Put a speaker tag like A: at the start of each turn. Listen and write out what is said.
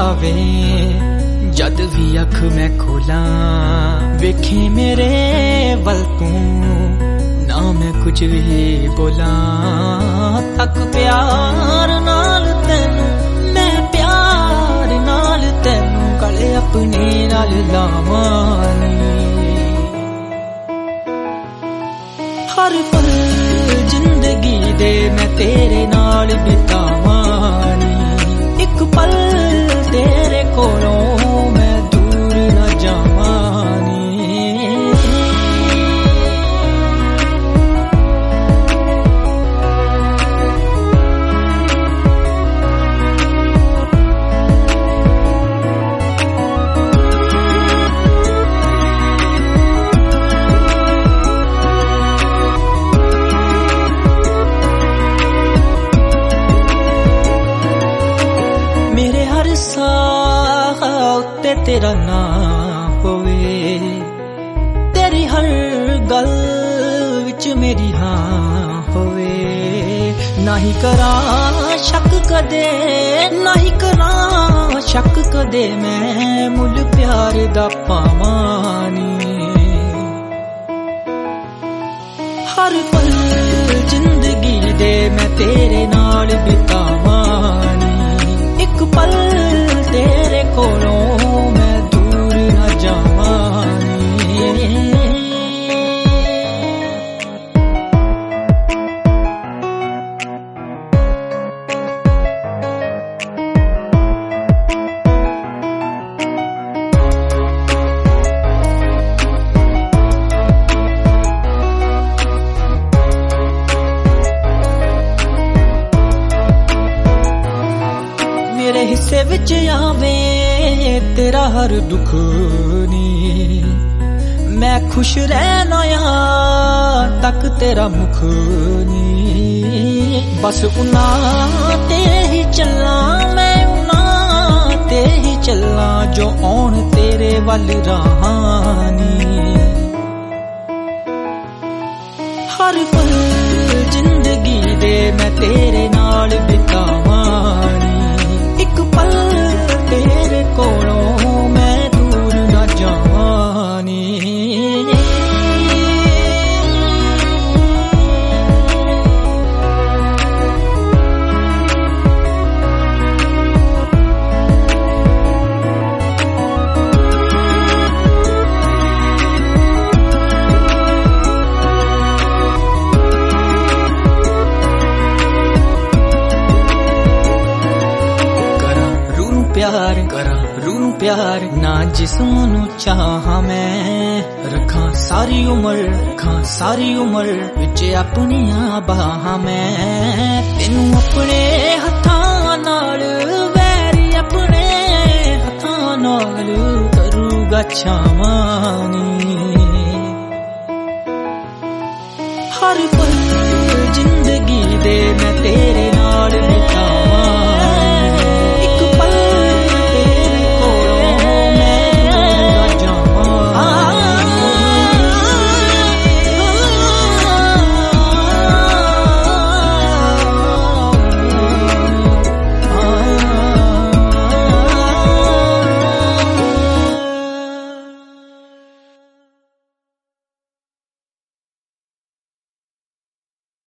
A: आवे जद भी अख मैं खोला वेखे मेरे वल तू ना मैं कुछ भी बोला तक प्यार नाल तेनू मैं प्यार नाल तेनू गले अपने नाल लावानी हर पल जिंदगी दे मैं तेरे नाल बितावानी एक पल तेरे कोलों मैं दूर न जावानी मेरे हर साह उत्ते तेरा नाम होवे तेरी हर गल विच मेरी हाँ होवे नाही करा शक कदे नाही करा शक कदे मैं मुल प्यार दा पावानी हर पल जिंदगी दे मैं तेरे नाल बितावानी एक पल तेरे कोलों मैं दूर न जावानी मेरे हिस्से विच आवे तेरा हर दुख नी मैं खुश रहना तक तेरा मुख नी बस उना ते ही चलना मैं उना ते ही चलना जो आउण तेरे वल राहानी हर पल जिंदगी दे मैं तेरे नाल बितावानी एक पल तेरे कोलों मैं दूर न जावानी प्यार करा रूह प्यार ना जिस्म नू चाहा मैं रखा सारी उम्र विच अपनियां बाहां मैं तेनू अपने हत्थां नाल वैरी अपने हत्थां नाल करूगा छावानी हर पल जिंदगी दे मैं तेरे नाल बितावां